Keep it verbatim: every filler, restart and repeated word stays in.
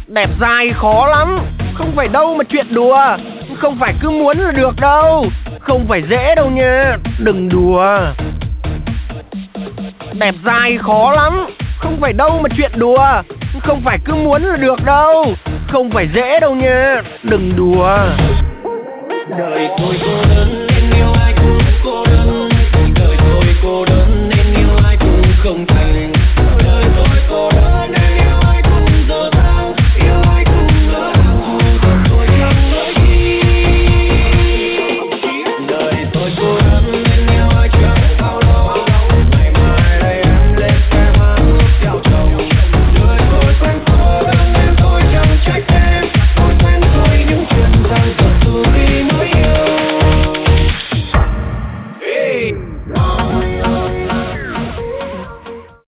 Đẹp dai khó lắm, không phải đâu mà chuyện đùa. Không phải cứ muốn là được đâu, không phải dễ đâu nha, đừng đùa. Đẹp dai khó lắm, không phải đâu mà chuyện đùa. Không phải cứ muốn là được đâu, không phải dễ đâu nha, đừng đùa. Đời tôi cô đơn nên yêu ai cũng cô đơn, đời tôi cô đơn nên yêu ai cũng không thành.